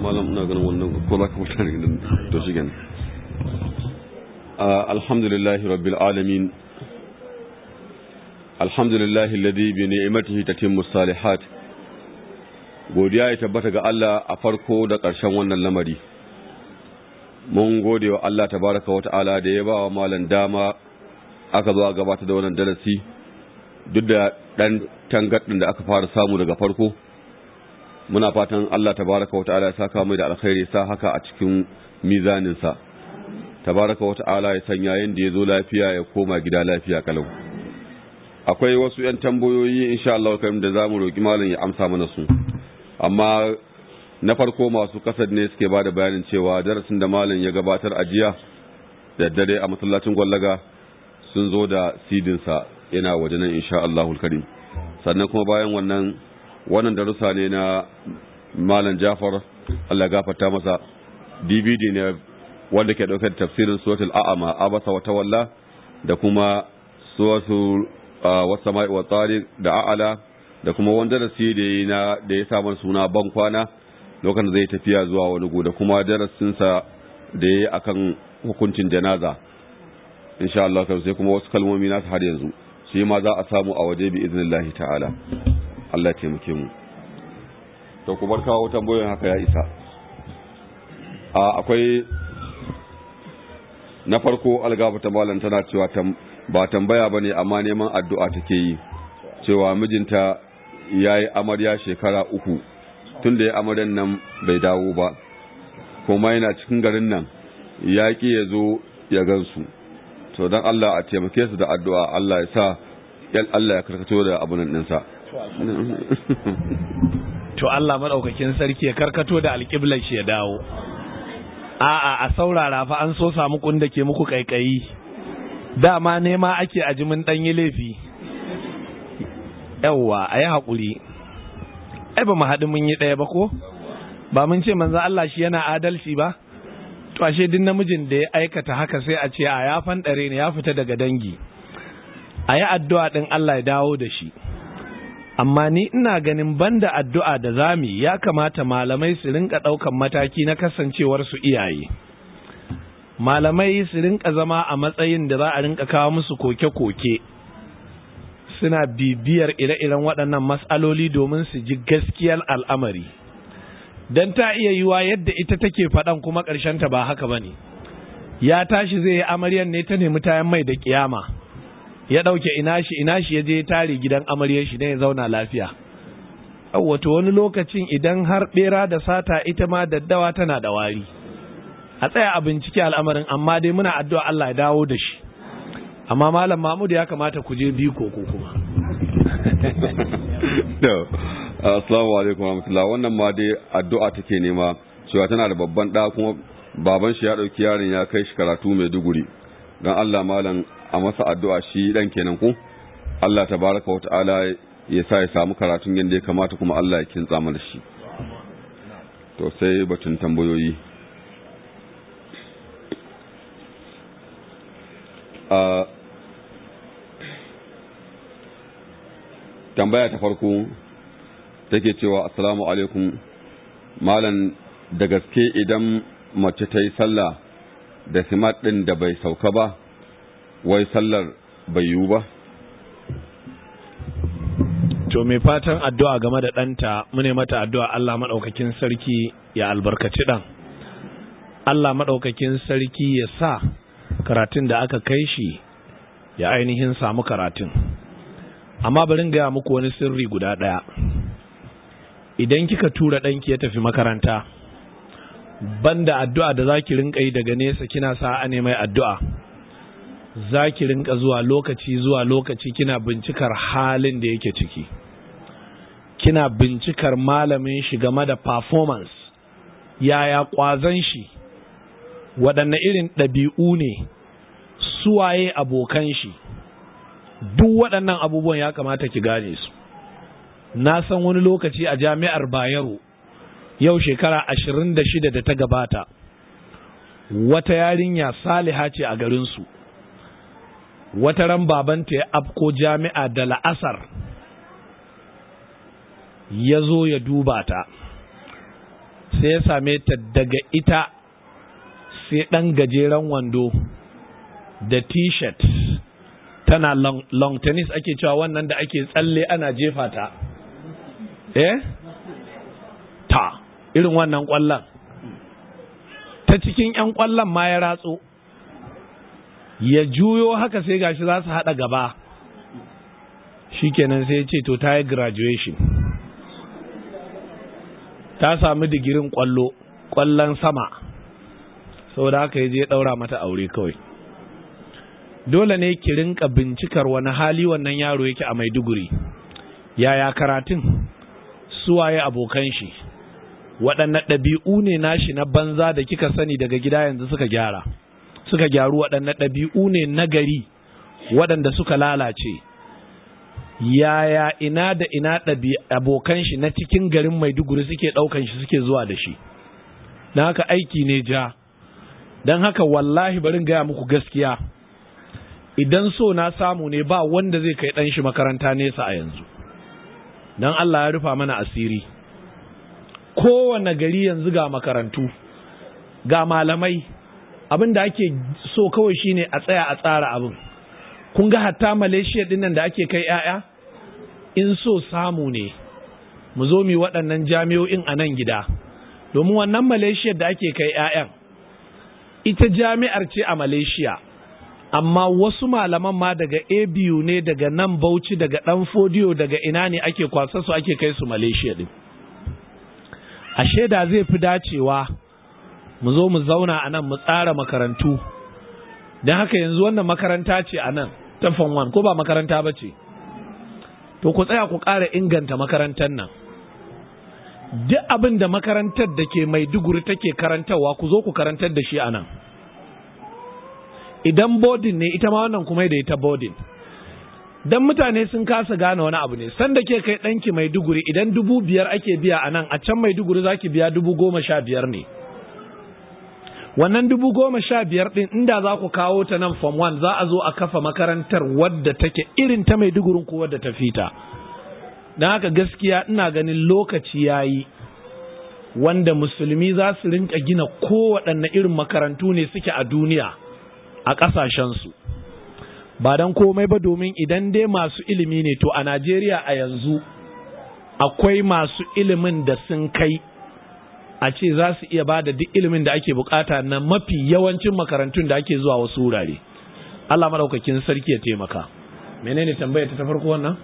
malam ina ganin wannan ko za ka mutane gidan to shi gani alhamdulillahi rabbil alamin alhamdulillahi alladhi bi ni'matihi tatimmu salihat. Godiya ya tabbata ga Allah a farko da ƙarshen wannan lamari. Mun gode wa Allah tabaraka wa ta'ala da ya ba wa malam dama aka zo a gabata da wannan darasi duk da dan tangaddin da aka fara samu daga farko. Muna fatan Allah tabaraka wa ta'ala ya saka mai da alkhairi sa haka a cikin mizanin sa. Tabaraka wa ta'ala ya sanya yin da yazo lafiya ya koma gida lafiya kalau. Akwai wasu ƴan tambayoyi insha Allah kai da zamu roki malam ya amsa mana su. Amma na farko masu kasar ne suke bada bayanin cewa darasin da malam ya gabatar a jiya da dare a masallacin Gwallaga sun zo da sidin sa yana waje nan insha Allahul Karim. Sannan kuma bayan wannan darussa ne na malam Jafar Allah gafarta masa, DVD ne wanda ke dauke da tafsirin suratul a'ama abasa wa tawalla da kuma suratul wasama'i wa tariq da a'ala da kuma wanda darasi da ya samu suna ban kwana lokacin zai tafiya zuwa wani gu da kuma darasin sa da yayi akan hukuncin janaza insha Allah sai kuma wasu kalmomi nasu har yanzu shi ma za a samu a waje bi iznillahi ta'ala. Allah ya taimake mu. To ku bar kawo tambayoyin haka ya isa. Akwai na farko algaba ta malam tana cewa ba tambaya bane amma neman addu'a take yi cewa mijinta yayi amarya shekara 3 tunda yayi amaryan nan bai dawo ba kuma yana cikin garin nan yaki yazo ya gansu. To dan Allah a taimake su da addu'a Allah ya sa Allah ya karkato da abunan dinsa. To Allah madaukakin sarki ya karkato da alƙiblar shi ya dawo. A saurara fa an so samu kunda ke muku kaikayi. Dama nema ake ajimin dan yi laifi. Yawwa ayi hakuri. Ai ba mu haɗu mun yi ɗaya ba ko? Ba mun ce manzo Allah shi yana adalci ba? To ashe din namijin da ya aikata haka sai a ce a ya fandare ne ya fita daga dangi. Ayi addu'a din Allah ya dawo da shi. Amma ni ina ganin banda addu'a da zami ya kamata malamai su rinka ɗaukan mataki na kasancewar su iyaye. Malamai su rinka zama a matsayin da za a rinka kawo musu koke-koke. Suna bibiyar ire-iren waɗannan mas'aloli domin su ji gaskiyar al'amari. Dan ta iya yiwa yadda ita take faɗan kuma ƙarshenta ba haka bane. Ya tashi zai yi amaryan ne ta nemi tayan mai da kiyama. Ya ɗauke ina shi ya je tare gidan amaryar shi ne ya zauna lafiya. Wato wani lokacin idan har ɓera da sata ita ma daddawa tana da wari. A tsaya a bincike al'amarin amma dai muna addu'a Allah ya dawo da shi. Amma Malam Mahmud ya kamata ku je biko ko kuma. Assalamu alaikum warahmatullahi. Wannan ma dai addu'a take nema cewa tana da babban ɗa kuma baban shi ya ɗauki yaron ya kai shi karatu Maiduguri. Dan Allah malam a masa addu'a shi dan kenan ku Allah tabaraka wa ta'ala ya sa ya samu karatun yanda ya kamata kuma Allah ya kintsa mana shi. To sai batun tambayoyi. Tambaya ta farko take cewa assalamu alaikum malam, da gaske idan mace ta yi sallah da simat din da bai sauka ba wai sallar bai yiwu ba? To mai fatan addu'a game da ɗanta mune mata addu'a Allah maɗaukakin sarki ya albarkaci ɗan. Allah maɗaukakin sarki ya sa karatun da aka kai shi ya ainihin samu karatun. Amma bari gaya muku wani sirri guda ɗaya. Idan kika tura ɗanki ya tafi makaranta, banda addu'a da za ki rinka yi daga nesa kina sa a mai addu'a, za ki rinka zuwa lokaci kina bincikar halin da yake ciki. Kina bincikar malamin shi game da performance, yaya ƙwazon shi, waɗanne irin ɗabi'u ne, suwaye abokan shi. Duk waɗannan abubuwan ya kamata ki gane su. Na san wani lokaci a jami'ar Bayero yau shekara 26 da ta gabata, wata yarinya saliha ce a garinsu. Wata ran babanta ya afko jami'a da la'asar ya zo ya duba ta. sai ya same ta daga ita sai ɗan gajeren wando da t-shirt, tana long tennis ake cewa wannan da ake tsalle ana jefa ta, ta irin wannan ƙwallon, ta cikin 'yan ƙwallon ma ya ratso, ya juyo haka sai gashi za su haɗa gaba, shikenan sai ya ce to ta yi graduation, ta sami digirin ƙwallon sama, saboda haka ya je ɗaura mata aure kawai. Dole ne ki rinka bincikar wani hali wannan yaro yake a Maiduguri, yaya karatun, suwaye abokan shi, waɗanne ɗabi'u ne nashi na banza da kika sani daga gida yanzu suka gyaru, waɗanne ɗabi'u ne na gari waɗanda suka lalace, yaya ina da ina abokan shi na cikin garin Maiduguri suke ɗaukan shi suke zuwa da shi. Don haka aiki ne ja, don haka wallahi barin gaya muku gaskiya, idan so na samu ne ba wanda zai kai ɗan shi makaranta nesa a yanzu, don Allah ya rufa mana asiri. Kowane gari yanzu ga makarantu, ga malamai, abin da ake so kawai shine a tsaya a tsara abin. Kun ga hatta Malaysia dinnan da ake kai 'ya'ya, in so samu ne mu zo mu waɗannan jami'o'in a nan gida, domin wannan Malaysia da ake kai 'ya'yan ita jami'ar ce a Malaysia, amma wasu malaman ma daga ABU ne, daga nan Bauchi, daga ɗan Fodiyo, daga ina ne ake kwasa su ake kai su Malaysia din. Ashe da zai fi dacewa mu zo mu zauna a nan mu tsara makarantu. Don haka yanzu wannan makaranta ce a nan ta Form 1 ko ba makaranta ba ce, to ku tsaya ku ƙara inganta makarantar nan. Duk abin da makarantar da ke Maiduguri take karantarwa ku zo ku karantar da shi a nan. Idan boarding ne ita ma wannan kuma da ita boarding. Dan mutane sun kasa gane wani abu ne, sanda ke kai ɗanki Maiduguri idan 5,000 ake biya a nan, a can Maiduguri za ki biya 15,000 ne. Wannan 15,000 ɗin inda za ku kawo ta nan Form 1 za a zo a kafa makarantar wadda take irin ta Maiduguri ko wadda ta fita. Don haka gaskiya ina ganin lokaci ya yi wanda musulmi za su rinka gina kowaɗanne irin makarantu ne suke a duniya a ƙasashensu. Ba don komai ba, domin idan dai masu ilimi ne to a Najeriya a yanzu akwai masu ilimin da sun kai a ce za su iya ba da duk ilimin da ake bukata na mafi yawancin makarantun da ake zuwa wasu wurare. Allah madaukakin sarki ya taimaka. Menene tambayar ta farko wannan?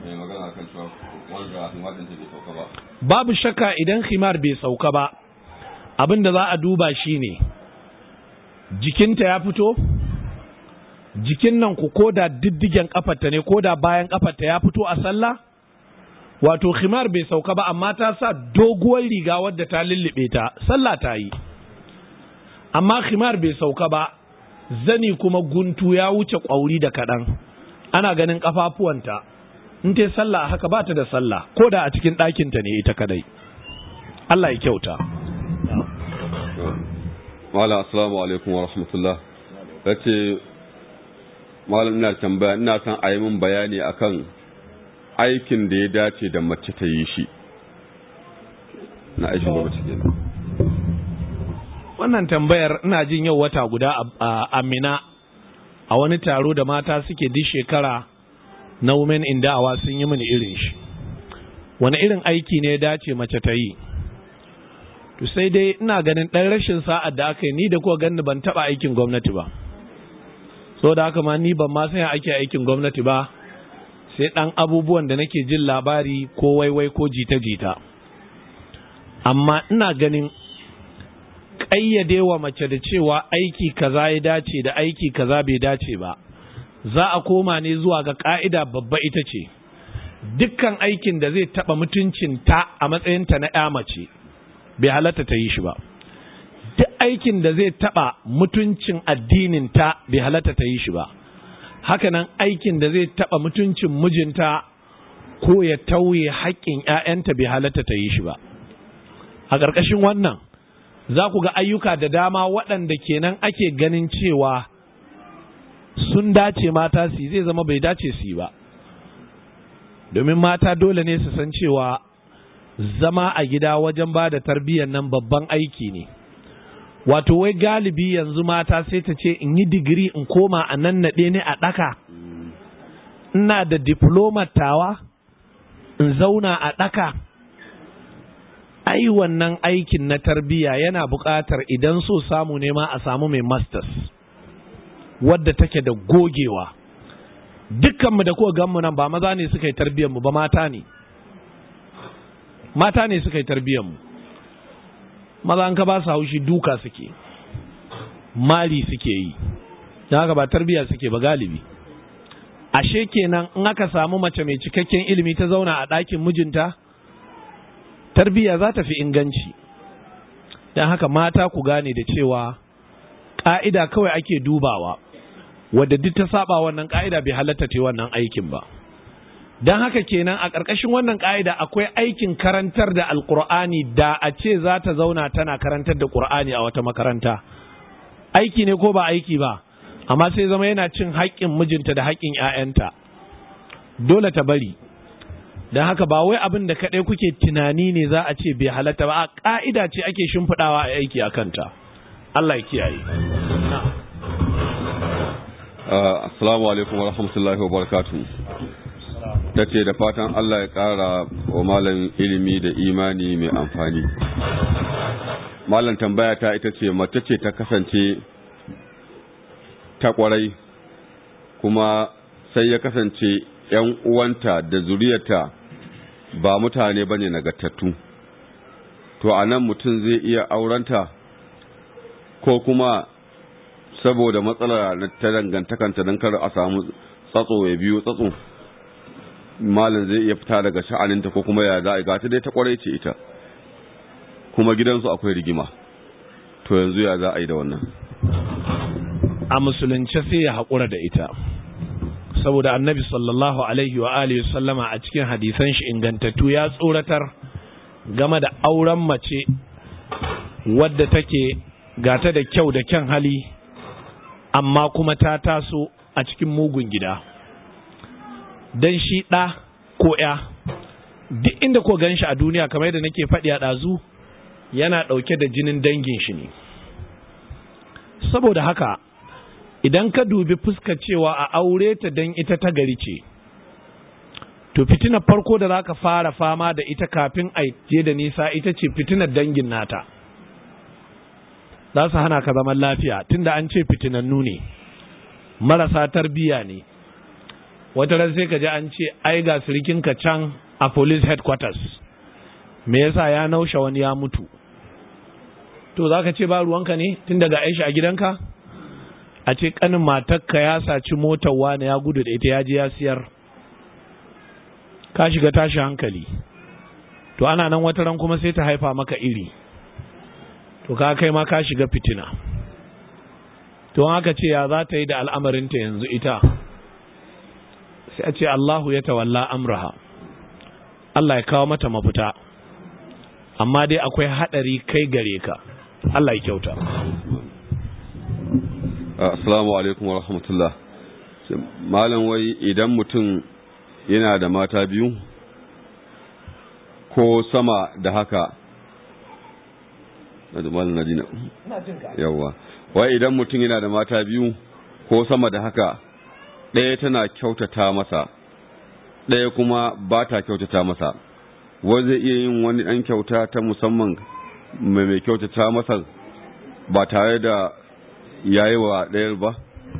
Babu shakka idan khimar bai sauka ba, abin da za a duba shine jikinta ya fito, jikin nan ku koda diddigen kafarta ne, koda bayan kafarta ya fito a sallah, wato khimar bai sauka ba amma ta sa doguwar riga wadda ta lullube ta, sallah ta yi. Amma khimar bai sauka ba, zani kuma guntu ya wuce kwauri da kaɗan, ana ganin kafafuwanta, in ta sallah haka ba ta da sallah, koda a cikin ɗakinta ne ita kadai. Allah ya kyauta. Malam assalamu alaikum wa rahmatullah. Yace malam ina tambaya, ina son a yi min bayani akan aikin da ya dace da mace ta yi shi na aikin gwamnati kenan. Wannan tambayar ina jin yau wata guda a Mina a wani taro da mata suke duk shekara na Women in Da'awa sun yi mini irin shi. Wani irin aiki ne ya dace mace ta yi? To sai dai ina ganin ɗan rashin sa'ad da aka yi, ni da kuwa ganni ban taɓa aikin gwamnati ba. So da haka ma ni ban ma san ake aikin gwamnati ba, sai ɗan abubuwan da nake jin labari ko waiwai ko jita-jita. Amma ina ganin ƙayyade wa mace da cewa aiki kaza ya dace da aiki kaza bai dace ba, za a koma ne zuwa ga ƙa'ida babba, ita ce dukkan aikin da zai taɓa mutuncinta a matsayinta na ƴa mace bai halatta ta yi shi ba. Duk aikin da zai taɓa mutuncin addininta bai halatta ta yi shi ba. Hakanan aikin da zai taɓa mutuncin mijinta ko ya tauye haƙƙin ‘ya'yanta bai halatta ta yi shi ba. A ƙarƙashin wannan za ku ga ayyuka da dama waɗanda kenan ake ganin cewa sun dace mata su zai zama bai dace su yi ba. Domin mata dole ne su san cewa zama a gida wajen ba da tarbiyyar nan babban aiki ne. Wato wai galibi yanzu mata sai ta ce in yi digiri in koma a nan naɗe ne a ɗaka, ina da diploma tawa in zauna a ɗaka. Ai wannan aikin na tarbiyya yana buƙatar idan so samu ne ma a samu mai masters wadda take da gogewa. Dukkanmu da kuka ganmu nan ba maza ne suka yi tarbiyyarmu ba, mata ne suka yi tarbiyyarmu. Maza an ka ba su haushi duka suke, mari suke yi, don haka ba tarbiyya suke ba galibi. Ashe kenan in aka samu mace mai cikakken ilimi ta zauna a ɗakin mijinta, tarbiyya za ta fi inganci. Don haka mata ku gane da cewa ƙa'ida kawai ake dubawa, wadda duk ta saba wannan ƙa'ida bai halatta ce wannan aikin ba. Don haka kenan a ƙarƙashin wannan ƙa'ida akwai aikin karantar da Alƙur'ani, da a ce za ta zauna tana karantar da Ƙur'ani a wata makaranta. Aiki ne ko ba aiki ba, amma sai zama yana cin haƙƙin mijinta da haƙƙin ‘ya'yanta. Dole ta bari. Don haka ba wai abin da kaɗai kuke tunani ne za a ce bai halatta ba, a ƙa'ida ce ake shimfiɗawa a aiki a kanta. Allah ya kiyaye. Assalamu alaikum wa rahmatullahi wa barakatuhu. Ta ce da fatan Allah ya ƙara wa malam ilimi da imani mai amfani. Malam tambaya ta ita ce, mace ce ta kasance ta ƙwarai, kuma sai ya kasance ‘yan uwanta da zuriyarta ba mutane ba ne nagartattu. To a nan mutum zai iya aurenta, ko kuma saboda matsala ta dangantakanta don kar a samu tsatso ya biyo tsatso, malin zai iya fita daga sha'aninta, ko kuma ya za a gata dai ta kwarai ce ita, kuma gidansu akwai rigima. To yanzu ya za a yi da wannan? A musulunce sai ya haƙura da ita, saboda annabi sallallahu alaihi wa alihi sallama a cikin hadisan shi ingantattu ya tsoratar game da auren mace wadda take gata da kyau da kyan hali, amma kuma ta taso a cikin mugun gida. Dan shi ɗa ko ‘ya, duk inda ko gan shi a duniya, kamar yadda nake faɗi a ɗazu, yana ɗauke da jinin dangin shi ne. Saboda haka, idan ka dubi fuskar cewa a aure ta don ita ta gari ce, to fitinar farko da za ka fara fama da ita kafin a je da nisa ita ce fitinar dangin nata. Za su hana ka zaman lafiya, tunda an ce fitinannu ne, marasa tarbiyya ne. Wata ran sai ka ji an ce ai ga sirikinka can a police headquarters, me yasa ya naushe wani ya mutu. To za ka ce ba ruwanka ne tun daga Aisha a gidanka? A ce kanin matarka ya saci motar wani ya gudu da ita ya je ya siyar, ka shiga tashi hankali. To ana nan wata ran kuma sai ta haifa maka iri, to ka kai ma ka shiga fitina. To haka ce ya za ta yi da al'amarinta yanzu ita, sai a ce Allahu ya tawalla amraha, Allah ya kawo mata mafita, amma dai akwai haɗari kai gare ka. Allah ya kyauta. Assalamu alaikum wa rahmatullah. Malam, wai idan mutum yana da mata biyu ko sama da haka, yawa, wai idan mutum yana da mata biyu ko sama da haka, ɗaya tana kyautata masa, ɗaya kuma ba ta kyautata masa, wai zai iya yin wani ɗan kyauta ta musamman mai kyautata masa ba tare da yayi wa ɗayar ba?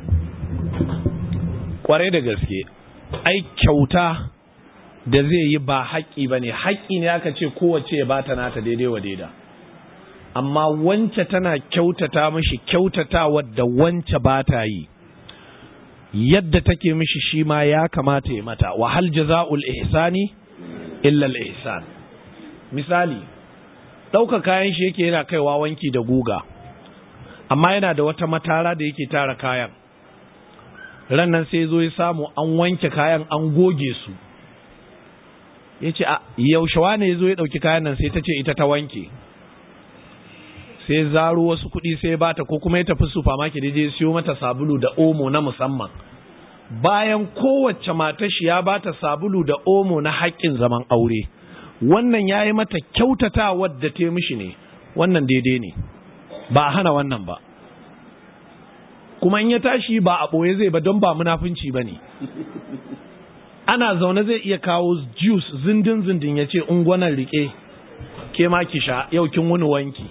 Kwarai da gaske, ai kyauta da zai yi ba haƙƙi ba ne, haƙƙi ne aka ce kowace ya bata nata daidai wa daida, amma wance tana kyautata mishi kyautata wadda wance ba ta yi, yadda take mishi shi ma ya kamata ya mata. Wa hal jaza'ul ihsani illa al ihsan. Misali, ɗauka kayan shi yake yana kaiwa wanki da guga, amma yana da wata matara da yake tara kayan. Rannan sai zo ya samu an wanke kayan an goge su, ya ce a yaushe wane ya zo ya ɗauki kayan nan, sai ta ce ita ta wanke. Sai zaro wasu kuɗi sai bata, ko kuma ya tafi supermarket je siyo mata sabulu da omo na musamman, bayan kowace matar shi ya bata sabulu da omo na haƙƙin zaman aure. wannan ya yi mata kyautata wadda ta mishi ne, wannan daidai ne, ba a hana wannan ba. Kuma in ya tashi ba a ɓoye zai ba, don ba munafunci ba ne. Ana zaune zai iya kawo juice zindin ya ce ungwanan riƙe, ke ma ki sha, yau kin wuni wanki.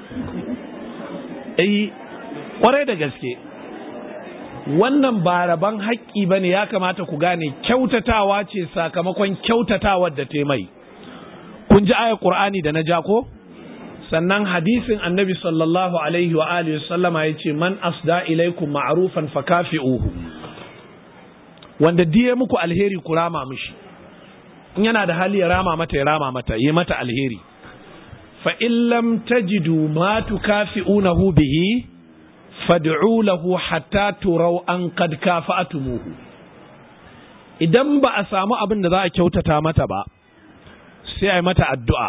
Kwarai da gaske, wannan ba rabon haƙƙi ba ne, ya kamata ku gane kyautatawa ce sakamakon kyautatawar da ta mai. Kun ji ayar Ƙur'ani da na ja ko? Sannan hadisin annabi sallallahu alaihi wa alihi sallama ya ce man asda ilaikum ma'rufan fakafi'uhu, wanda diye muku alheri ku rama mishi, in yana da hali ya rama mata, yi mata alheri. Fa in lam tajidu ma tukafi'unahu bihi fad'u lahu hatta turaw an qad kafa'tumuhu. Idan ba a samu abin da za a kyautata mata ba, sai a yi mata addu'a.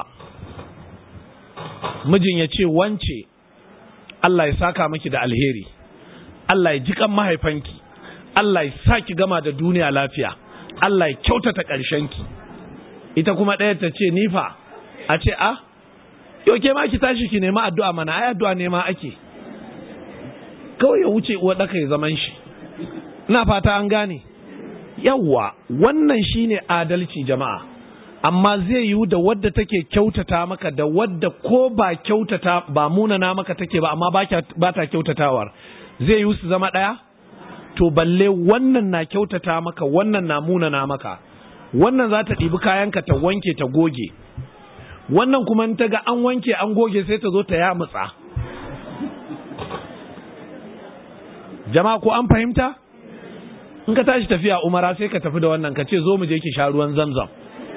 Mijin ya ce, wance Allah ya saka miki da alheri, Allah ya jikan mahaifanki, Allah ya sa ki gama da duniya lafiya, Allah ya kyautata ƙarshenki. Ita kuma ɗaya ta ce, nifa, a ce, yau ke ma ki tashi ki nema addu'a mana, ai addu'a nema ake. Kawai ya wuce uwa ɗaka ya zaman shi. Ina fata an gane. Yawwa, wannan shine adalci jama'a. Amma zai yiwu da wadda take kyautata maka da wadda ko ba kyautata ba munana maka take ba, amma ba ta kyautatawar, zai yiwu su zama ɗaya? To balle wannan na kyautata maka, wannan na munana maka. Wannan za ta ɗibi kayanka ta wanke ta goge, wannan kuma in ta ga an wanke an goge sai ta zo ta yamutsa. Jama'a ko an fahimta? In ka tashi tafiya umara sai ka tafi da wannan, ka ce zo mu je ki sha ruwan Zamzam.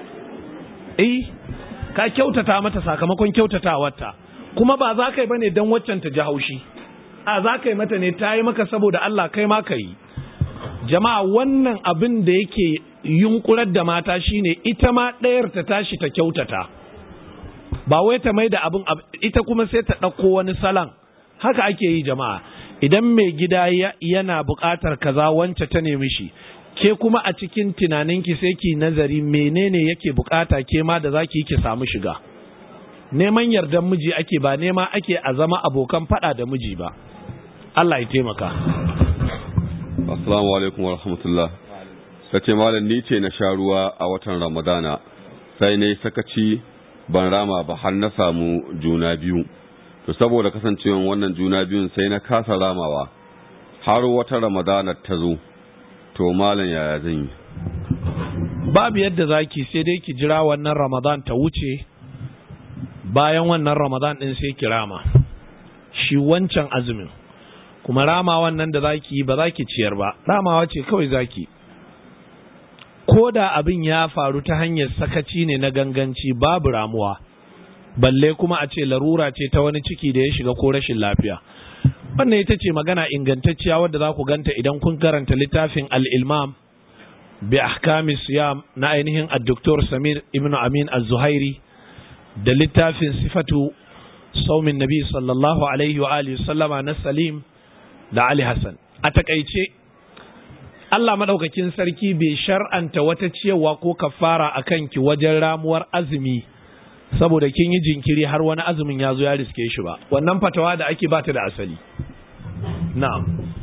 Ka kyautata mata sakamakon kyautatawarta, kuma ba za ka yi bane don waccan ta ji haushi, a za ka yi mata ne ta yi maka saboda Allah, kai ma ka yi. Jama'a wannan abin da yake yunkurar da mata shine ita ma ɗayar ta tashi ta kyautata, ba wai ta mai da abin ita kuma sai ta ɗauko wani salon. Haka ake yi jama'a. Idan mai gida yana buƙatar kaza wance ta nemi shi, ke kuma a cikin tunaninki sai ki nazari menene yake buƙata ke ma da zaki ki samu shiga. Neman yardan miji ake, ba nema ake a zama abokan faɗa da miji ba. Allah ya taimaka. Assalamu alaikum wa rahmatullah. Kace malam ni ce na sha ruwa a watan Ramadana, sai ne sakaci ban rama ba har na samu juna biyu. To saboda kasancewan wannan juna biyun sai na kasa ramawa har wata Ramadana ta zo. To malam yaya zan yi? Babu yadda zaki, sai dai ki jira wannan Ramadan ta wuce, bayan wannan Ramadan din sai ki rama shi wancan azumin. Kuma rama wannan da zaki yi ba zaki ciyar ba, ramawa ce kawai zaki. Ko da abin ya faru ta hanyar sakaci ne na ganganci, babu ramuwa, balle kuma a ce larura ce ta wani ciki da ya shiga ko rashin lafiya. Wannan ita ce magana ingantacciya wadda za ku ganta idan kun karanta littafin al-ilmam bi ahkami siyam na ainihin ad-doktor Samir ibn Amin az-Zuhairi, da littafin sifatu saumin nabi sallallahu alaihi wa alihi sallama na Salim da Ali Hassan. A takaice, Allah madaukakin sarki bai shar'anta wata ciyawa ko kafara akan ki wajen ramuwar azumi saboda kin yi jinkiri har wani azumin ya zo ya riske shi ba. Wannan fatawa da ake bata da asali. Na'am.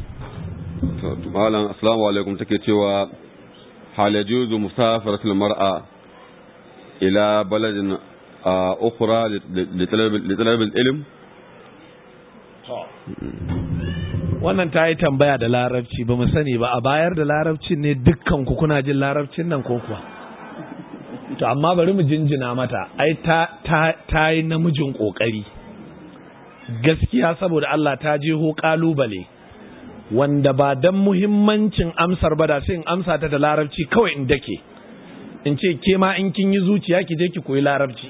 Malam assalamu alaikum, take cewa hal yajuzu musafaratul mar'a ila baladin ukhra li talab al-ilm? Wannan ta yi tambaya da larabci, ba mu sani ba a bayar da larabcin ne dukkan ku kuna jin larabcin nan ko kuwa? To amma bari mu jinjina mata, ai ta yi namijin kokari gaskiya, saboda Allah ta jeho kalubale wanda ba dan muhimmancin amsar ba da sai in amsa ta da larabci kawai in dake, in ce ke ma in kin yi zuciya ki je ki koyi larabci.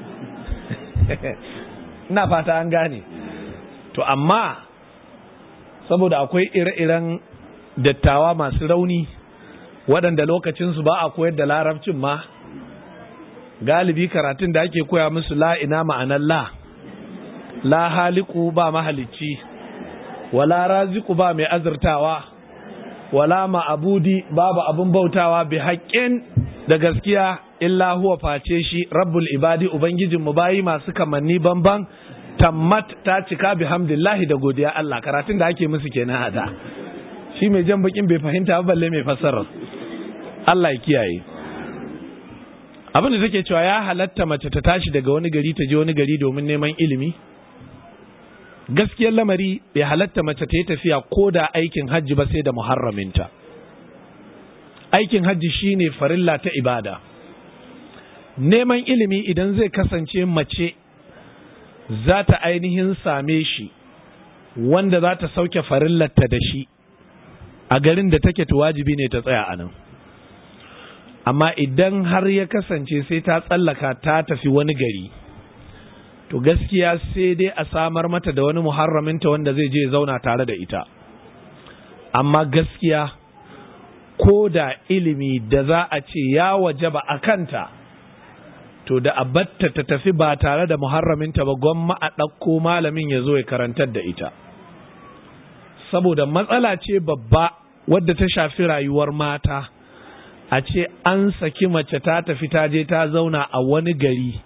Ina fata an gane. To amma saboda akwai ire-iren dattawa masu rauni waɗanda lokacinsu ba a koyar da larabcin ma, galibi karatun da ake koya musu la ina ma'anar la haliku ba mahalicci, wala raziku ba mai azurtawa, wala ma'abudi babu abin bautawa bi haƙƙin da gaskiya illa huwa face shi rabbul ibadi ubangijin mu bayi masu kamanni banban tammat ta cika bihamdillahi da godiya Allah. Karatun da ake musu kenan hada. Shi mai jan bakin bai fahimta ba balle mai fassara. Allah ya kiyaye. Abin da take cewa ya halatta mace ta tashi daga wani gari ta je wani gari domin neman ilimi. Gaskiyar lamari bai halatta mace ta yi tafiya ko da aikin hajji ba sai da muharraminta. Aikin hajji shine farilla ta ibada. Neman ilimi idan zai kasance mace za ta ainihin same shi wanda za ta sauke farillarta da shi a garin da take wajibi ne ta tsaya a nan. Amma idan har ya kasance sai ta tsallaka ta tafi wani gari, to gaskiya sai dai a samar mata da wani muharraminta wanda zai je zauna tare da ita. Amma gaskiya ko da ilimi da za a ce ya wajaba a kanta, to da abatta ta tafi ba tare da muharraminta ba, gwamma a ɗauko malamin ya zo ya karantar da ita. Saboda matsala ce babba wadda ta shafi rayuwar mata, a ce an saki mace ta tafi ta je ta zauna a wani gari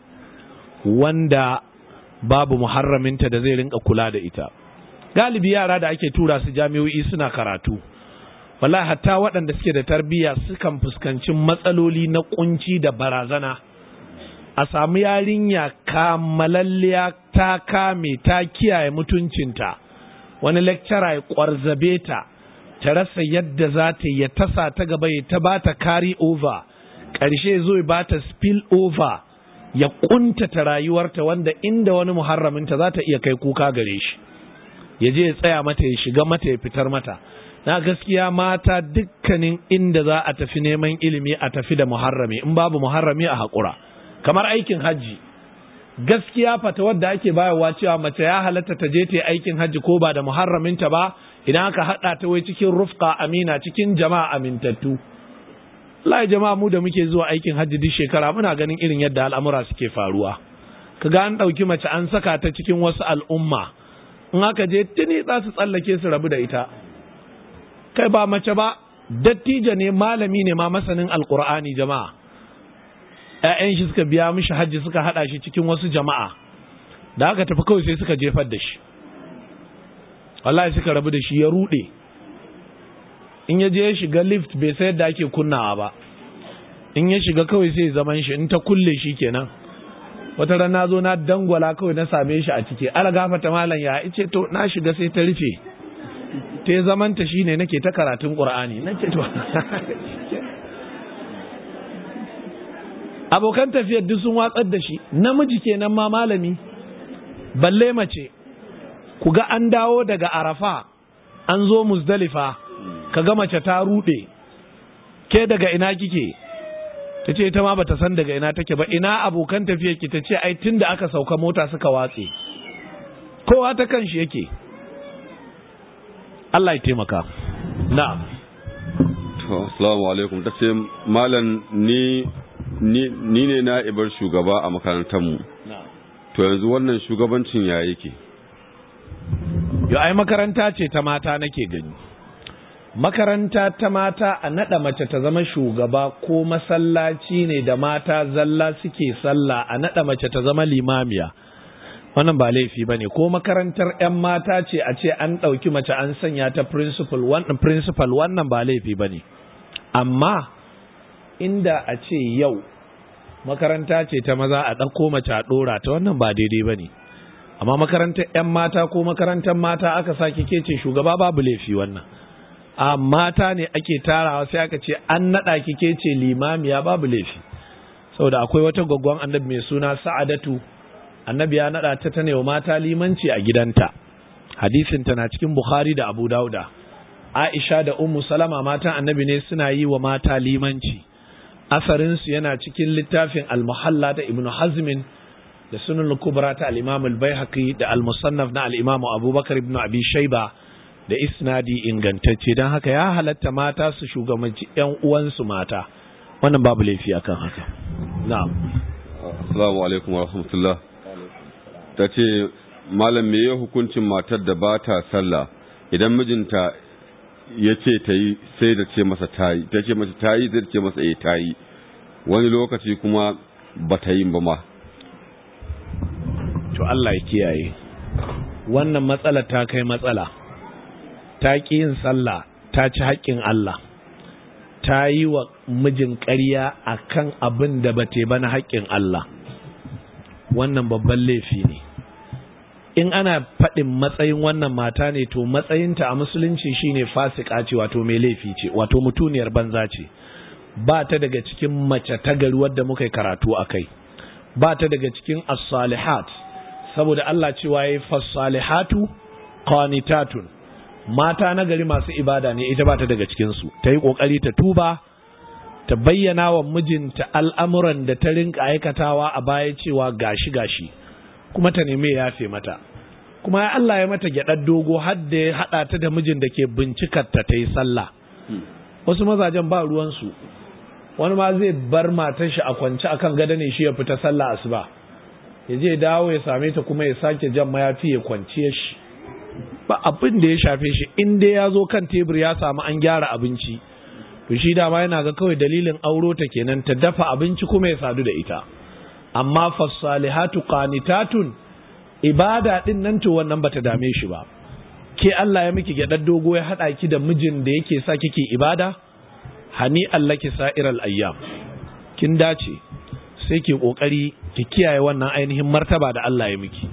wanda babu muharraminta da zai rinka kula da ita. Galibi yara da ake tura su jami'o'i suna karatu, wallahi hatta waɗanda suke da tarbiyya sukan fuskanci matsaloli na kunci da barazana. A samu yarinya kamalalliya ta kame ta kiyaye mutuncinta, wani lecturer ya kwarzabe ta rasa yadda za ta ya tasa ta gaba ya ta ba ta carry over, ƙarshe zo ya ba ta spill over, ya kuntata rayuwarta wanda inda wani muharraminta za ta iya kai kuka gare shi, ya je ya tsaya mata, ya shiga mata, ya fitar mata. Na gaskiya mata dukkanin inda za a tafi neman ilimi a tafi da muharrami, in babu muharrami a haƙura. Kamar aikin hajji, gaskiya fatawar da ake bayarwa cewa mace ya halatta ta je ta yi aikin hajji ko ba da muharraminta ba, idan aka haɗa ta wai cikin rufqa amina, cikin jama'a amintattu. Allah jama'a, mu da muke zuwa aikin hajji duk shekara muna ganin irin yadda al'amura suke faruwa. Kaga an ɗauki mace an saka ta cikin wasu al'umma, in aka je tuni za su tsallake su rabu da ita. Kai ba mace ba, dattijo ne, malami ne ma, masanin alƙur'ani jama'a. ‘Ya'yan shi suka biya mishi hajji, suka haɗa shi cikin wasu jama'a, da aka tafi kawai sai suka jefar da shi. Wallahi suka rabu da shi, ya ruɗe. In ya je ya shiga lift bai sayar da ake kunnawa ba, in ya shiga kawai sai zaman shi, in ta kulle shi kenan. Wata ran na zo na dangwala kawai na same shi a ciki, ala gafata malam ya ice to na shiga sai ta rufe, ta zamanta shine nake ta karatun Qur'ani. Nace to abokan tafiyar duk sun watsar da shi, namiji kenan ma malami, balle mace. Ku ga an dawo daga Arafa an zo Muzdalifa, kaga mace ta rude, ke daga ina kike? Ta ce ita ma bata san daga ina take ba. Ina abokan tafiyar ki? Ta ce ai tunda aka sauka mota suka watse, kowa ta kan shi yake. Allah ya taimaka. Na'am. To assalamu alaikum. Ta ce malam ni ne na'ibar shugaba a makarantar mu. To yanzu wannan shugabancin ya yake? Yo ai makaranta ce ta mata nake gani. Makaranta ta mata a nada mace ta zama shugaba, ko masallaci ne da mata zalla suke sallah a nada mace ta zama limamiya, wannan ba laifi bane. Ko makarantar 'yan mata ce a ce an ɗauki mace an sanya ta principal, wannan ba laifi bane. Amma inda a ce yau makaranta ce ta maza a ɗauko mace a ɗora ta, wannan ba daidai bane. Amma makarantar 'yan mata ko makarantar mata aka sake ke ce shugaba, babu laifi wannan. A mata ne ake tarawa sai aka ce an naɗa ki ke ce limamiya, babu laifi. Saboda akwai wata gwaggwan annabi mai suna Sa'adatu, annabi ya naɗa ta ta ne wa mata limanci a gidanta. Hadisin ta na cikin Bukhari da Abu Dauda. Aisha da Ummu Salama matan annabi ne, suna yi wa mata limanci. Asarinsu yana cikin littafin Al-Muhalla da Ibn Hazmin, da Sunan Al-Kubra ta al-Imam Al-Baihaqi, da Al-Musannaf na al-Imam Abubakar ibn Abi Shayba, da isnadi ingantacce. Dan haka ya halatta mata su shugabanci ƴan uwansu mata, wannan babu laifi akan haka. Na'am. Assalamu alaikum wa rahmatullah. Tace malam, me ya hukuncin matar da ba ta sallah idan mijinta ya ce ta yi sai da ce masa ta yi, ta ce masa ta yi zai ce masa ta yi, wani lokaci kuma ba ta yin ba ma. To Allah ya kiyaye, wannan matsala ta kai matsala, ta ƙi yin sallah, ta ci haƙƙin Allah, ta yi wa mijin ƙarya a kan abin da ba te ba na haƙƙin Allah. Wannan babban laifi ne. In ana faɗin matsayin wannan mata ne, to matsayinta a musulunci shine fasika ce, wato mai laifi ce, wato mutuniyar banza ce. Ba ta daga cikin mace ta gari wadda muka yi karatu a kai, ba ta daga cikin as-salihat, saboda Allah cewa yayi fas-salihatu qanitatun, mata na gari masu ibada ne, ita ba ta daga cikin su. Ta yi kokari ta tuba, ta bayyana wa mijinta al'amuran da ta rinka aikatawa a baya cewa gashi kuma ta nemi ya yafe mata. Kuma Allah ya mata gyaɗar dogo har da ya haɗa ta da mijin da ke bincikar ta yi sallah. Wasu mazajen ba ruwansu, wani ma zai bar matar shi a kwance akan gada ne shi ya fita sallah asuba, ya je dawo ya same ta kuma ya sake jan mayafi ya kwanciye shi, ba abin da ya shafe shi. In dai ya zo kan tebur ya samu an gyara abinci, to shi dama yana ga kawai dalilin auro ta kenan, ta dafa abinci kuma ya sadu da ita. Amma fasalihatu qanitatun, ibada din nan to wannan bata dame shi ba. Ke Allah ya miki gyadar dogo ya hada ki da mijin da yake sa kike ibada, hani allaki sa'iral ayyam, kin dace, sai ki kokari ki kiyaye wannan ainihin martaba da Allah ya miki.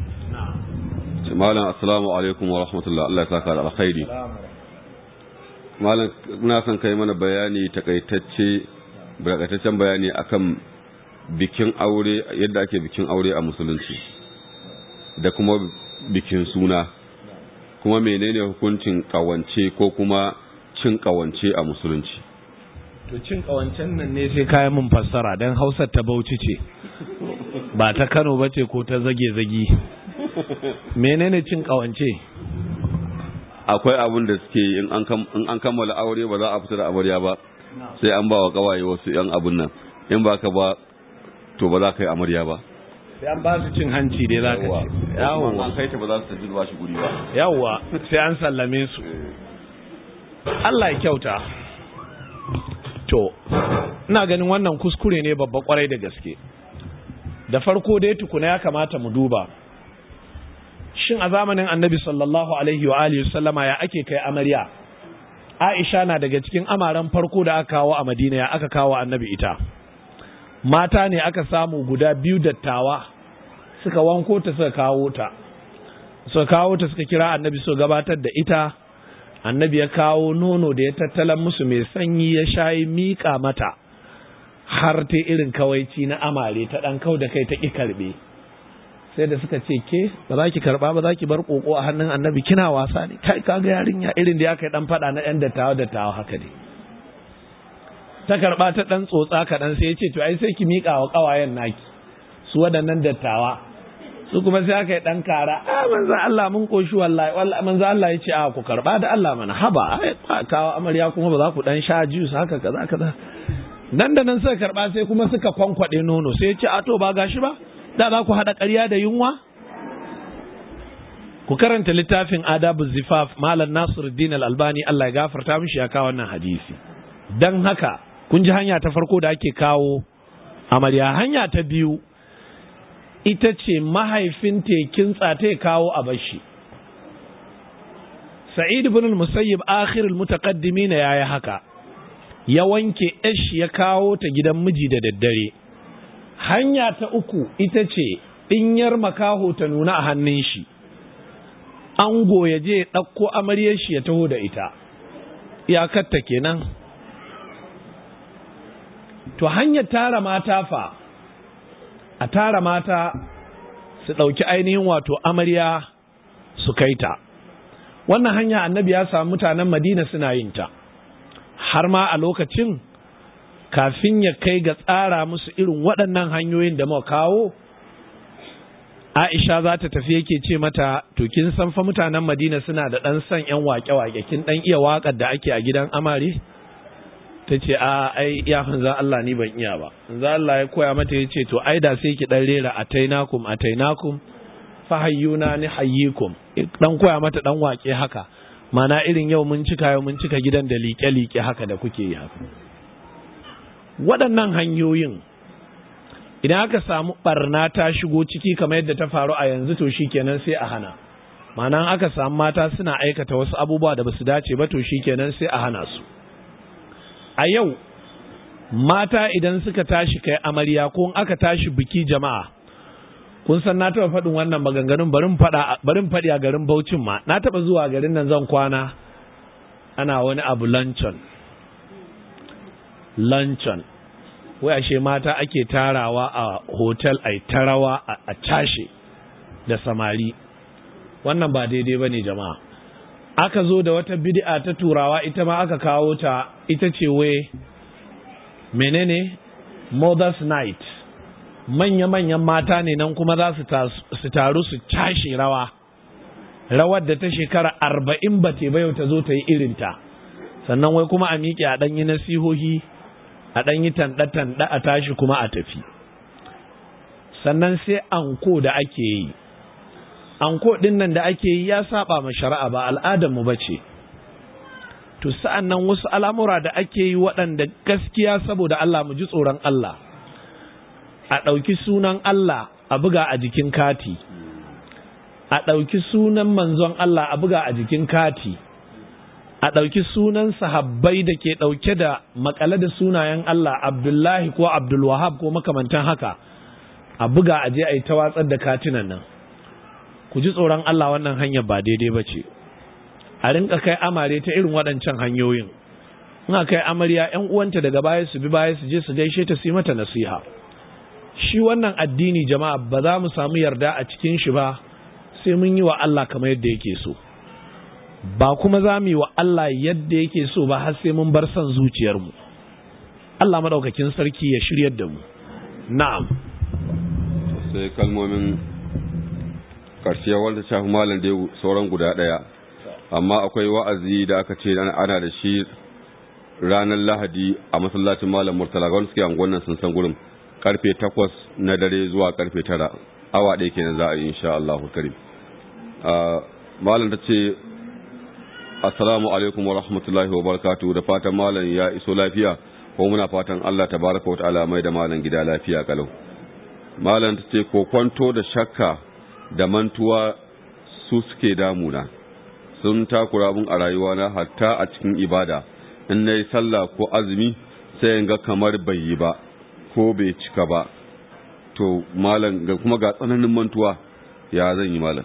Malam assalamu alaikum wa rahmatullah, Allah ya saka da alkhairi. Malam ina son kai mana bayani takaitaccen bayani akan bikin aure, yadda ake bikin aure a musulunci da kuma bikin suna, kuma menene hukuncin kawance ko kuma cin kawance a musulunci. To cin kawancen nan ne sai kayan mun fassara, dan Hausar ta Bauchi ce ba ta Kano bace ko ta zage-zagi. Menene cin kawance? Akwai abin da suke in an kammala aure ba za a fita da amarya ba, sai an ba wa kawaye wasu yan abun nan, in ba ka ba to ba za ka yi amarya ba, sai an ba su cin hanci dai za ka ce. Yawwa, an kai ta ba za su tafi ba shi guri ba. Yawwa, sai an sallame su. Allah ya kyauta. To ina ganin wannan kuskure ne babba kwarai da gaske. Da farko dai tukuna ya kamata mu duba, shin a zamanin Annabi sallallahu alaihi wa alihi sallama ya ake kai amarya? Aisha na daga cikin amaran farko da aka kawo a Madina. Ya aka kawo Annabi ita? Mata ne aka samu guda biyu dattawa, suka wanko ta suka kawo ta suka kira Annabi, suka gabatar da ita. Annabi ya kawo nono da ya tattalan musu mai sanyi, ya shayi miƙa mata, har ta irin kawaici na amare, ta ɗan kau da kai ta ƙi karɓe. Sai da suka ce, ke ba za ki karɓa ba, za ki bar ƙoƙo a hannun Annabi, kina wasa ne, kai kaga yarinya, irin da ya kai ɗan faɗa na ɗan dattawa haka ne. Ta karɓa ta ɗan tsotsa kaɗan, sai ya ce to ai sai ki miƙa wa ƙawayen naki, su waɗannan dattawa. Su kuma sai aka yi ɗan kara, manzan Allah mun ƙoshi wallahi, manzan Allah ya ce a ku karɓa da Allah mana, haba kawo amarya kuma ba za ku ɗan sha juice haka kaza. Nan da nan suka karɓa, sai kuma suka kwankwaɗe nono, sai ya ce a to ba gashi ba, da za ku haɗa ƙarya da yunwa? Ku karanta littafin Adabu Zifaf, Malam Nasiruddin Al-Albani, Allah ya gafarta mishi, ya kawo wannan hadisi. Dan haka kun ji hanya ta farko da ake kawo amarya. Hanya ta biyu ita ce mahaifin tekin tsata ya kawo a bashi. Sa'id ibn al-Musayyib akhir al-mutaqaddimin yayi haka, ya wanke ash ya kawo ta gidan miji da daddare. Hanya ta uku ita ce ɗinyar makaho ta nuna a hannun shi, ango ya je ya ɗauko amaryar shi ya taho da ita, iyakarta kenan. To hanyar tara mata fa, a tara mata su ɗauki ainihin wato amarya su kai ta. Wannan hanya Annabi ya samu mutanen Madina suna yin ta, har ma a lokacin kafin ya kai ga tsara musu irin waɗannan hanyoyin da muka kawo, Aisha za ta tafi yake ce mata, to kin san fa mutanen Madina suna da ɗan son ƴan waƙe-waƙe, kin ɗan iya waƙar da ake a gidan amare? Ta ce ai ya manzan Allah ni ban iya ba. Manzan Allah ya koya mata, ya ce to ai da sai ki ɗan rera atainakum fahayyuna ni hayyikum, ɗan koya mata ɗan waƙe haka, mana irin yau mun cika gidan da liƙe-liƙe haka da kuke yi haka. waɗannan hanyoyin idan aka samu ɓarna ta shigo ciki kamar yadda ta faru a yanzu to shikenan sai a hana. Ma'ana aka samu mata suna aikata wasu abubuwa da basu dace ba to shikenan sai a hana su. A yau mata idan suka tashi kai amarya ko in aka tashi biki jama'a, kun san na taɓa faɗin wannan maganganun barin faɗi a garin Bauchin ma, na taɓa zuwa garin nan zan kwana ana wani abu luncheon wai ashe mata ake tarawa a hotel ai tarawa a cashe da samari. Wannan ba daidai bane jama'a. Aka zo da wata bid'a ta turawa ita ma aka kawo ta, ita ce wai menene Mother's Night. Manya-manyan mata ne nan kuma za su taru su cashe rawar da ta shekara 40 ba ta yau ta zo ta yi irinta. Sannan wai kuma a miƙe a ɗanyi nasihohi, a ɗanyi tanɗa-tanɗa a tashi kuma a tafi. Sannan sai anko da ake yi. Anko ɗin nan da ake yi ya saba ma shari'a, ba al'adarmu ba ce. To sa'an nan wasu al'amura da ake yi waɗanda gaskiya saboda Allah mu ji tsoron Allah. A ɗauki sunan Allah a buga a jikin kati, a ɗauki sunan manzon Allah a buga a jikin kati, a ɗauki sunan sahabbai da ke ɗauke da makale da sunayen Allah, Abdullahi ko Abdulwahab ko makamantan haka, a buga a je a yi ta watsar da katinan nan. Ku ji tsoron Allah, wannan hanyar ba daidai ba ce. A rinka kai amare ta irin waɗancan hanyoyin. Ina kai amarya 'yan uwanta daga baya su bi baya su je su gaishe ta su yi mata nasiha. Shi wannan addini jama'a ba za mu samu yarda a cikin shi ba sai mun yi wa Allah kamar yadda yake so. Ba kuma za mu yi wa Allah yadda yake so ba har sai mun bar son zuciyarmu. Allah madaukakin sarki ya shiryar da mu. Na'am. Sai kalmomin ƙarshe wanda shafi malam da sauran guda ɗaya. Amma akwai wa'azi da aka ce ana da shi ranar Lahadi a masallacin Malam Murtala ga wanda suke angon nan sun san gurin. Karfe 8 na dare zuwa karfe 9, awa ɗaya kenan za a yi insha Allahu karim. Malam ta ce assalamu alaikum wa rahmatullahi wa barakatuhu, da fatan malam ya iso lafiya, ko muna fatan Allah tabaraka wa ta'ala mai da malam gida lafiya kalau. Malam ta ce kokwanto da shakka da mantuwa su suke damuna, sun takura mun a rayuwa na hatta a cikin ibada. In nayi sallah ko azumi sai in ga kamar bai yi ba ko bai cika ba. To malam ga kuma ga tsananin mantuwa, ya zan yi malam?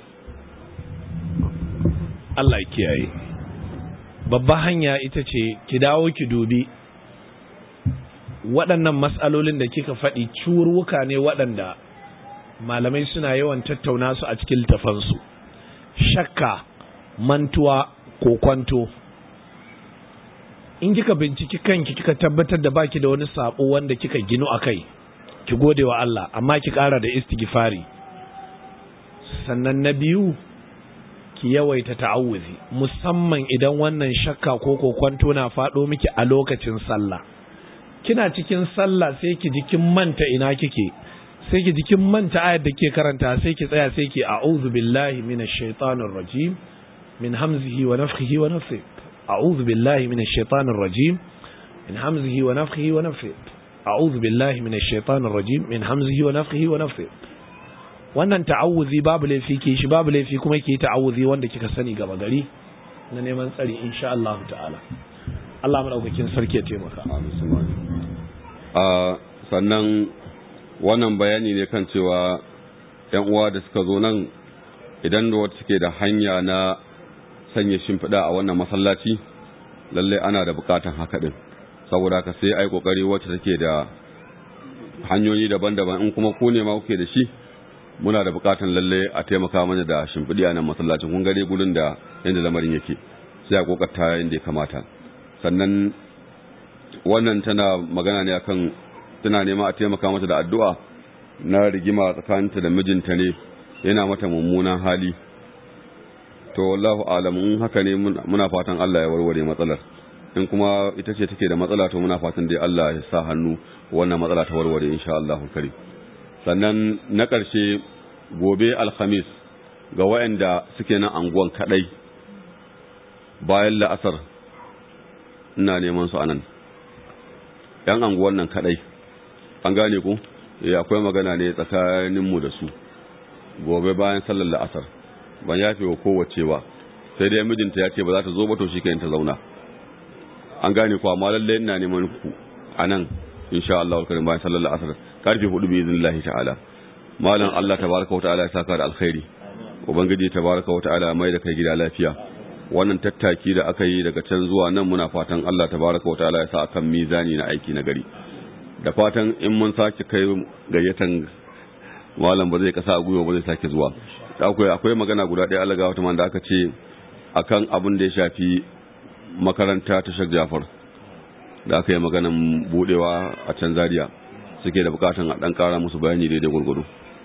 Allah ya kiyaye. Babba hanya ita ce ki dawo ki dubi waɗannan matsalolin da kika faɗi, ciwurwuka ne waɗanda malamai suna yawan tattauna su a cikin littafansu. Shakka, mantuwa, kokwanto. In kika binciki kanki kika tabbatar da baki da wani sabo wanda kika ginu akai, ki gode wa Allah, amma ki ƙara da istighfari. Sannan na biyu, ki yawaita ta'awuzi, musamman idan wannan shakka ko kokwanto na faɗo miki a lokacin sallah. Kina cikin sallah sai ki ji kin manta ina kike, sai ki ji kin manta ayar da ke karanta, sai ki tsaya sai ki a'udhu billahi minash shaitanir rajim min hamzihi wa nafthihi wa nafthihi. أعوذ بالله من الشيطان الرجيم من همزه ونفخه ونفثه. أعوذ بالله من الشيطان الرجيم من همزه ونفخه ونفثه. wannan ta'awuzi babu laifi ke shi, babu laifi kuma ke ta'awuzi wanda kika sani gaba gari na neman tsari insha Allah ta'ala. Allah madaukakin sarki ya taimaka. Sannan wannan bayani ne kan cewa ƴan uwa da suka zo nan, idan da wata suke da hanya na sanya shimfiɗa a wannan masallaci, lalle ana da bukatan haka din. Saboda ka sai ai kokari wacce take da hanyoyi daban-daban, in kuma ku ne ma kuke da shi, muna da bukatan lalle a taimaka mana da shimfiɗi a nan masallacin. Kun gare gurin da inda lamarin yake, sai a kokarta inda ya kamata. Sannan wannan tana magana ne akan tana nema a taimaka mata da addu'a na rigima tsakaninta da mijinta ne, yana mata mummunan hali. To wallahu alam, in haka ne muna fatan Allah ya warware matsalar. In kuma ita ce take da matsala, to muna fatan dai Allah ya sa hannu wannan matsala ta warware insha Allah karim. Sannan na ƙarshe, gobe alhamis ga waɗanda suke nan anguwan kadai, bayan la'asar ina neman su anan. yan anguwan nan kadai an gane ku akwai magana ne tsakaninmu da su gobe bayan sallar la'asar ban yafe wa kowace ba sai dai mijinta ya ce ba za ta zo ba to shi kayan ta zauna an gane ku amma lalle ina neman ku anan insha Allah alkarim bayan sallar la'asar karfe 4 bi idnillahi ta'ala malam Allah tabaraka wa ta'ala ya saka da alkhairi ubangiji tabaraka wa ta'ala mai da kai gida lafiya wannan tattaki da aka yi daga can zuwa nan muna fatan Allah tabaraka wa ta'ala ya sa akan mizani na aiki na gari da fatan in mun sake kai gayyatan malam ba zai kasa a gwiwa ba zai sake zuwa akwai magana guda ɗaya Allah ga wata man da aka ce akan abin da ya shafi makaranta ta Sheikh Jafar da aka yi maganan budewa a can Zaria suke da bukatan a dan kara musu bayani daidai gurgudu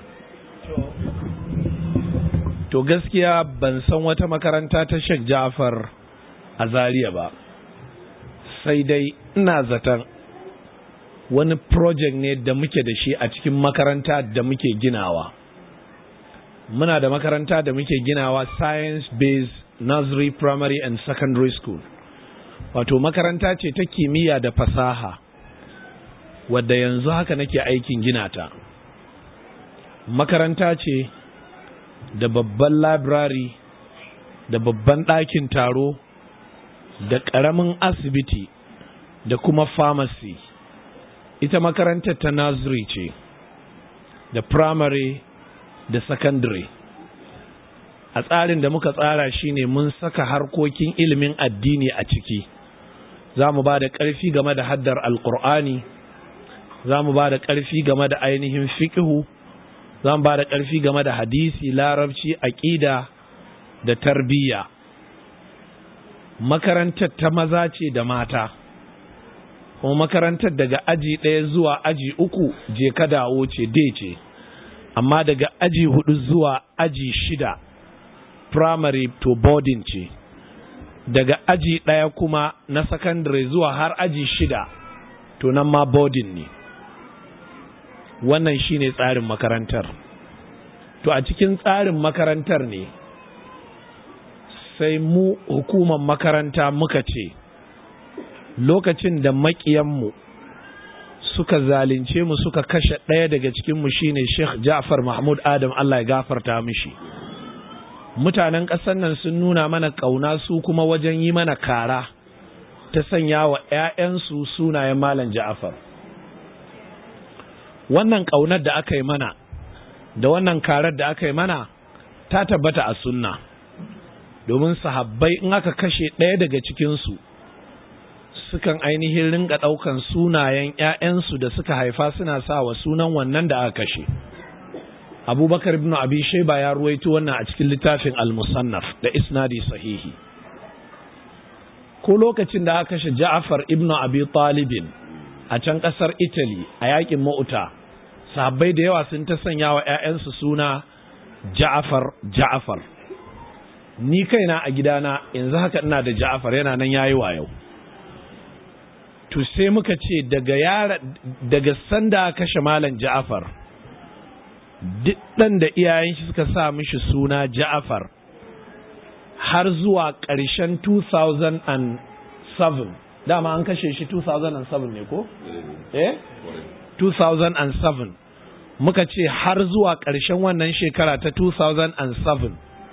to gaskiya ban san wata makaranta ta Sheikh Jafar a Zaria ba sai dai ina zaton wani project ne da muke da shi a cikin makaranta da muke ginawa muna da makaranta da muke ginawa science based nursery primary and secondary school wato makaranta ce ta kimiyya da fasaha wadda yanzu haka nake aikin gina ta makaranta ce da babban library da babban ɗakin taro da ƙaramin asibiti da kuma pharmacy ita makarantar ta nursery ce da primary da secondary a tsarin da muka tsara shine mun saka harkokin ilimin addini a ciki za mu ba da ƙarfi game da haddar alƙur'ani za mu ba da ƙarfi game da ainihin fiqhu za mu ba da ƙarfi game da hadisi larabci aƙida da tarbiyya makarantar ta maza ce da mata kuma makarantar daga aji 1 zuwa aji 3 je ka dawo ce dai ce amma daga aji 4 zuwa aji 6 primary to boarding ce daga aji 1 kuma na secondary zuwa har aji 6 to nan ma boarding ne wannan shine tsarin makarantar to a cikin tsarin makarantar ne sai mu hukumar makaranta muka ce lokacin da makiyanmu suka zalunce mu suka kashe ɗaya daga cikinmu shine Sheikh Ja'far Mahmud Adam Allah ya gafarta mishi mutanen ƙasar nan sun nuna mana ƙauna su kuma wajen yi mana kara ta sanya wa 'ya'yansu sunayen Malam Ja'far wannan ƙaunar da aka yi mana da wannan karar da aka yi mana ta tabbata a sunna domin sahabbai in aka kashe ɗaya daga cikinsu sukan ainihin ringa ɗaukan sunayen ‘ya'yansu da suka haifa suna sa wa sunan wannan da aka kashe abubakar ibn abi shaiba ya ruwaito wannan a cikin littafin al-musannaf da isnadi sahihi ko lokacin da aka kashe ja'far ibn abi talibin a can ƙasar italy a yakin mauta sahabbai da yawa sun ta sanya wa ‘ya'yansu suna ja'far ni kaina a gidana yanzu haka ina da ja'far yana nan yayi wayo to sai muka ce daga sanda kashe malam Ja'far duk dan da iyayen shi suka sa mishi suna Ja'far har zuwa ƙarshen 2007 dama an kashe shi 2007 ne ko 2007 muka ce har zuwa ƙarshen wannan shekara ta 2007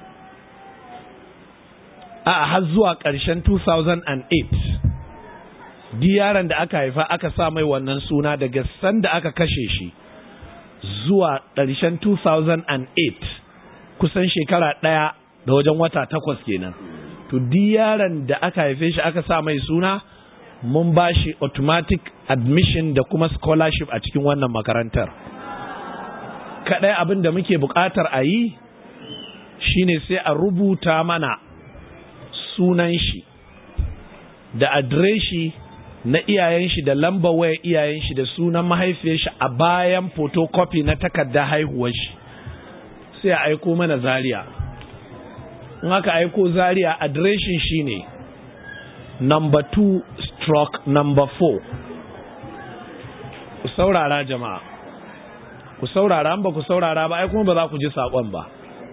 har zuwa ƙarshen 2008 di yaron da aka haifa aka sa mai wannan suna daga sanda aka kashe shi zuwa ƙarshen 2008 kusan shekara ɗaya da wajen wata 8 kenan to di yaron da aka haife shi aka sa mai suna mun ba shi automatic admission da kuma scholarship a cikin wannan makarantar kaɗai abin da muke buƙatar a yi shine sai a rubuta mana sunan shi da adireshi na iyayen shi da lambar waya iyayen shi da sunan mahaifiyar shi a bayan photocopy na takardar haihuwar shi sai a aiko mana Zaria in aka aiko Zaria adireshin shine number 2/number 4 ku saurara jama'a ku saurara ba ku saurara ba ai kuma ba za ku ji sakon ba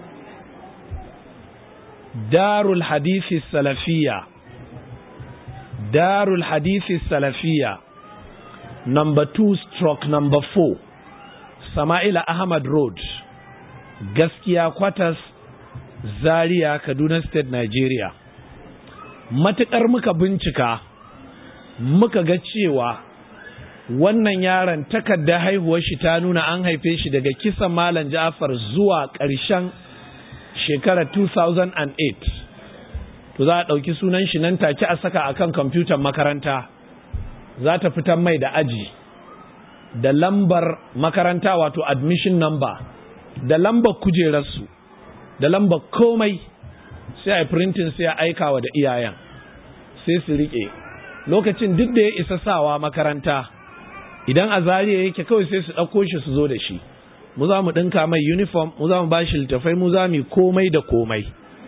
Darul Hadisi Salafiyya number 2/number 4 Sama'ila Ahmad Road, Gaskiya Quarters, Zaria, Kaduna State, Nigeria. Matuƙar muka bincika muka ga cewa wannan yaron takardar haihuwar shi ta nuna an haife shi daga kisan Malam Ja'far zuwa ƙarshen shekarar 2008, to za a ɗauki sunan shi nan take a saka akan kwamfutar makaranta, za ta fitar mai da aji da lambar makaranta, wato admission number, da lambar kujerarsu, da lambar komai, sai a printing sai a aikawa da iyayen sai su riƙe. Lokacin duk da ya isa sawa makaranta, idan a Zariya yake kawai sai su ɗauko shi su zo da shi, mu za mu ɗinka mai uniform, mu za mu ba shi littafai, mu za mu komai da komai.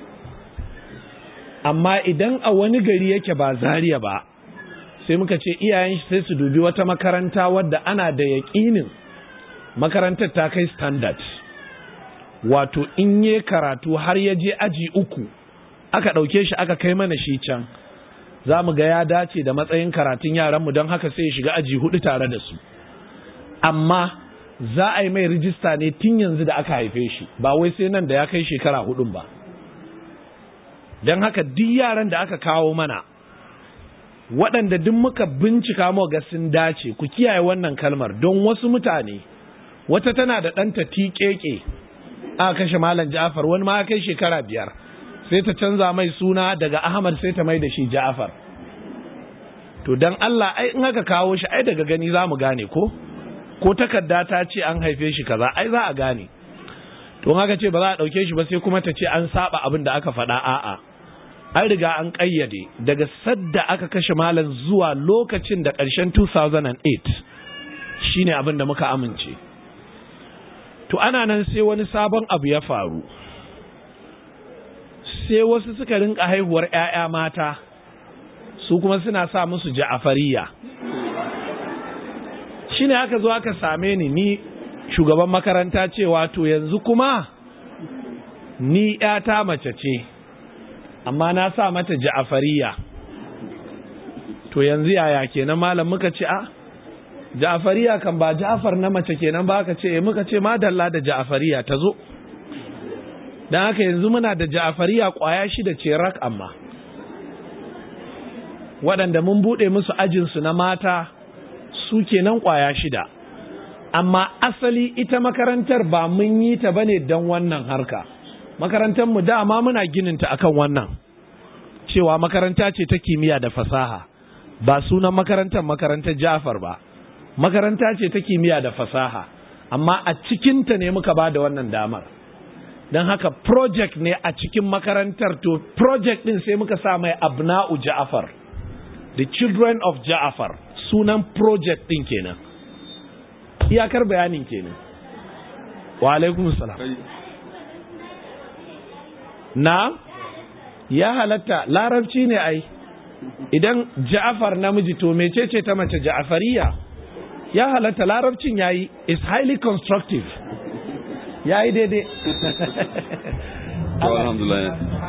Amma idan a wani gari yake ba Zariya ba, sai muka ce iyayen shi sai su dubi wata makaranta wadda ana da yaƙinin makarantar ta kai standard, wato in yi karatu har ya je aji 3 aka ɗauke shi aka kai mana shi can, za mu ga ya dace da matsayin karatun yaranmu, don haka sai ya shiga aji 4 tare da su. Amma za a yi mai rijista ne tun yanzu da aka haife shi, ba wai sai nan da ya kai shekara 4 ba. Don haka duk yaran da aka kawo mana waɗanda duk muka bincika mu ga sun dace, ku kiyaye wannan kalmar, don wasu mutane, wata tana da ɗanta tiƙeƙe aka kashe Malam Ja'far, wani ma kai shekara 5, sai ta canza mai suna daga Ahmad sai ta mai da shi Ja'far. To dan Allah, ai in aka kawo shi ai daga gani za mu gane ko takarda ta ce an haife shi kaza, ai za a gane. To haka ce ba za a ɗauke shi ba sai kuma ta ce an saba abin da aka faɗa. A'a, an riga an ƙayyade daga sadda aka kashe Malam zuwa lokacin da ƙarshen 2008 shine abin da muka amince. To ana nan sai wani sabon abu ya faru, sai wasu suka rinka haihuwar 'ya'ya mata, su kuma suna sa musu Ja'afariya. Shine aka zo aka same ni shugaban makaranta cewa to yanzu kuma ni 'yata mace ce, amma na sa mata Ja'afariya. To yanzu yaya kenan malam? Muka ce Ja'afariya kan ba Ja'far na mace kenan ba. Aka ce muka ce madalla da Ja'afariya ta zo. Dan haka yanzu muna da Ja'afariya kwaya 6 ce rak, amma waɗanda mun buɗe musu ajinsu na mata su kenan kwaya 6. Amma asali ita makarantar ba mun yi ta bane don wannan harka. Makarantar mu dama muna gininta akan wannan, cewa makaranta ce ta kimiyya da fasaha, ba sunan makarantar Ja'far ba, makaranta ce ta kimiyya da fasaha, amma a cikinta ne muka ba da wannan damar. Don haka project ne a cikin makarantar, to project din sai muka sa mai Abna'u Ja'far, the children of Ja'far, sunan project din kenan. Iyakar bayanin kenan. Wa alaikum salam. Na ya halatta, larabci ne ai. Idan Ja'far namiji to mecece ta mace Ja'fariya? Ya halatta, larabcin yayi, is highly constructive. Yayi daidai. Alhamdulillah.